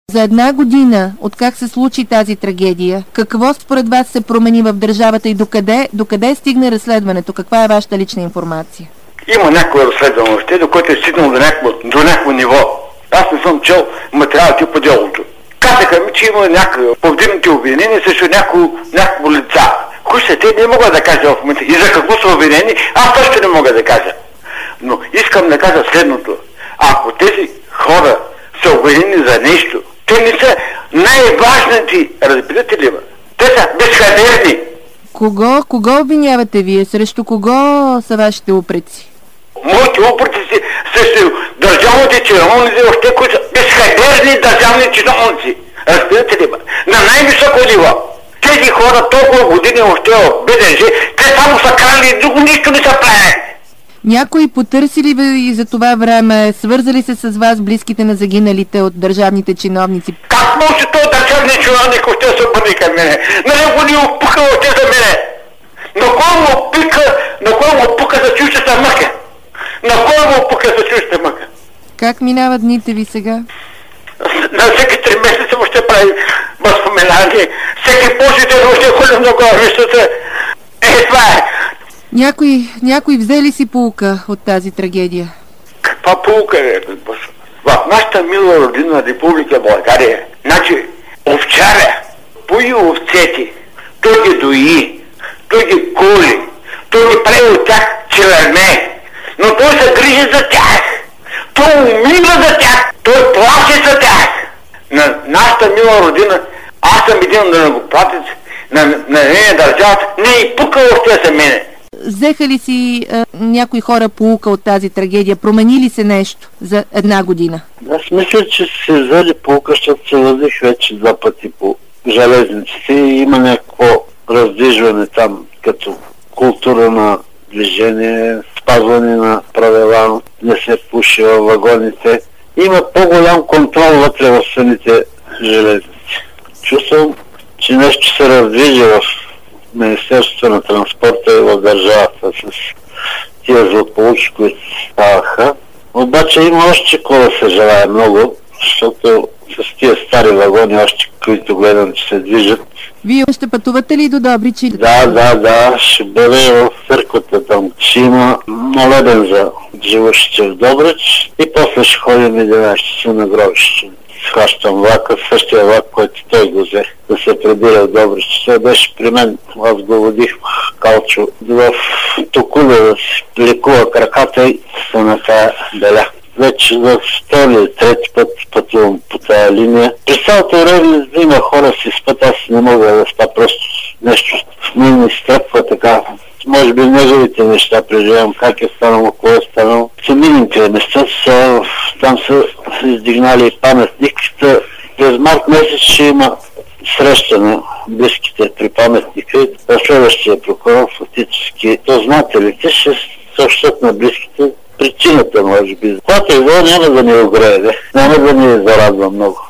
За една година, откак се случи тази трагедия, какво според вас се промени в държавата и докъде стигне разследването? Каква е вашата лична информация? Има някое разследване още, до което е стигнал до някакво ниво. Аз не съм чел материалите по делото. Казаха ми, че има някакви повдигнати обвинения срещу някакво лица. Кои са те, не мога да кажа в момента. И за какво са обвинени, аз също не мога да кажа. Но искам да кажа следното. Ако тези хора са обвинени за нещо, те не са най-важните, разбирате ли? Те са безхаберни. Кого обвинявате вие? Срещу кого са вашите упреци? Моите упреци са срещу държавните чиновници, още които са безхаберни държавни чиновници. Разбирате ли? На най-високо ниво. Тези хора толкова години още в БДЖ, те само са крали и друго нищо не са правили. Някои потърсили ви за това време, свързали се с вас близките на загиналите от държавните чиновници? Как може този държавни чиновник още се обърне към мене? На него ни опука още за мене. На кой му опука за чуждата мъка? На кой му опука за чуждата мъка? Как минават дните ви сега? На всеки 3 месеца още прави възпоменание. Всеки Божи ден още ходи много виждате. Това е. Някой взели си поука от тази трагедия? Каква поука е? В нашата мила родина Република България, значи овчаря пои овцете, той ги дои, той ги коли, той ги прави от тях челърне, но той се грижи за тях, той умира за тях, той плаче за тях. На нашата мила родина, аз съм един данъкоплатец на нея държавата, не и пука още за мене. Взеха ли си някои хора поука от тази трагедия? Промени ли се нещо за една година? Аз мисля, че се взели поука, защото се возих вече 2 пъти по железниците и има някакво раздвижване там, като култура на движение, спазване на правила, не се пуши във вагоните. Има по-голям контрол вътре в самите железници. Чувствам, че нещо се раздвижи в Министерството на транспорта и в държавата с тия злополуки, които ставаха. Обаче има още какво да се желая много, защото с тия стари вагони, още които гледам, че се движат. Вие ще пътувате ли до Добрич? Да, ще бъде в църквата там. Ще има молебен за живущите в Добрич и после ще ходим 11 часа на гробище. Схващам влака, същия влак, който той го взе, да се прибира в Добрич. Той беше при мен, аз го водих Калчо в Токуля да си лекува краката и се накая беля. Вече за 2 или 3 път пътувам по тази линия. През цялото време има хора си спът, аз не мога да спа, просто нещо в мен ми стръпва така. Може би неговите неща преживявам, как е станало, кое е станало. Самините места там са издигнали паметник. През март месец ще има среща на близките при паметника и разследващия прокурор фактически дознателите ще съобщат на близките причината, може би. Когато е няма да ни огрее, няма да ни зарадва много.